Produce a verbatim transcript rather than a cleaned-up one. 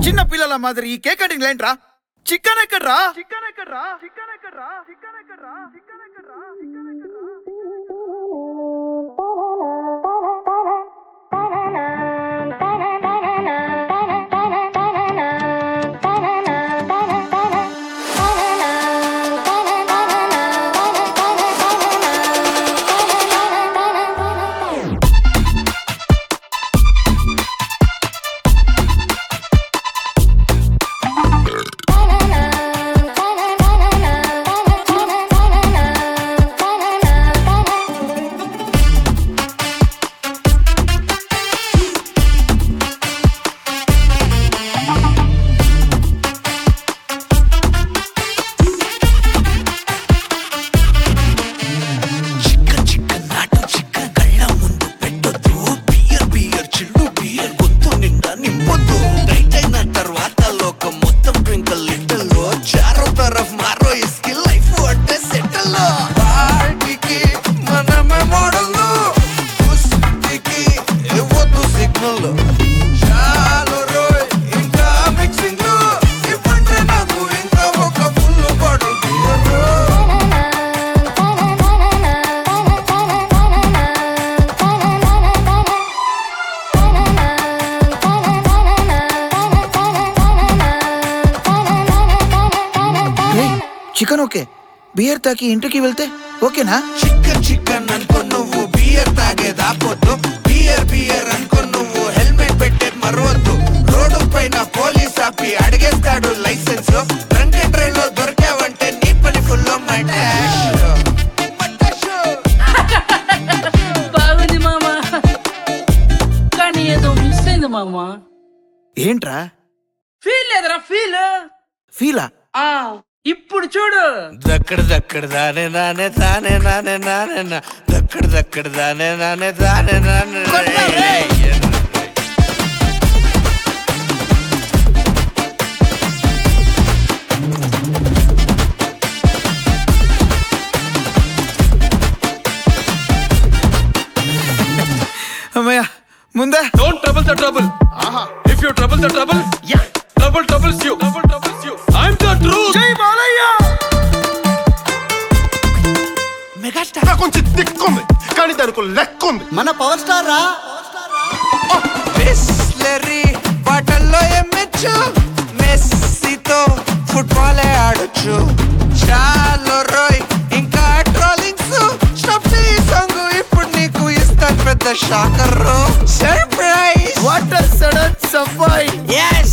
చిన్న పిల్లల మాదిరి ఈ కేక్ కటింగ్ లైన్ రా. చికెన్ ఎక్కడ్రా? చికెన్ ఎక్కడ్రా? చికెన్ ఎక్కడ్రా? చికెన్ ఎక్కడ్రా? చికెన్ ఎక్కడ్రా? చికెన్ ఎక్కడ్రా? చికెన్ ఓకే, బియర్ తాకి ఇంటికి వెళ్తే ఓకేనా? చికెన్ చికెన్ అనుకో నువ్వు బియర్ తాగేదా పొద్దు, బియర్ బియర్ అనుకో నువ్వు హెల్మెట్ పెట్టే మరవద్దు. రోడ్డు పైన పోలీస్ ఆపి అడిగేస్తాడు లైసెన్స్. డ్రంక్ అండ్ డ్రైవ్ లో దొరికావంటే నీ పని ఫుల్. బాగుంది మామా, కానీ ఏదో మిస్ అయింది మామా. ఏంట్రా? ఫీల్ లేదురా, ఫీల్ ఫీలా? ఆ ఇప్పుడు చూడు. దక్కడ దక్కడ దానే నానే తానే నానే నానే నా దక్కడ దక్కడ దానే నానే తానే నానే. అమ్మయ్య ముందే. Don't trouble the trouble. Aha. If you trouble the trouble, yeah. Trouble troubles you. Trouble troubles you. I'm the truth. జై బాలయ్య. మెగాస్టార్ కొంచెం దిక్కుంది కానీ దానికి లెక్కుంది. మన పవర్ స్టార్ రా. బిస్లరీ బాటల్లో ఎమ్మచ్చు, మెస్సీతో ఫుట్బాల్ ఆడొచ్చు. చాలు రోయ్ ఇంకా ట్రోలింగ్స్ స్టాప్ ఈ సాంగ్ ఇప్పుడు నీకు ఇస్తాను పెద్ద shocker. Surprise. What a sudden surprise. yes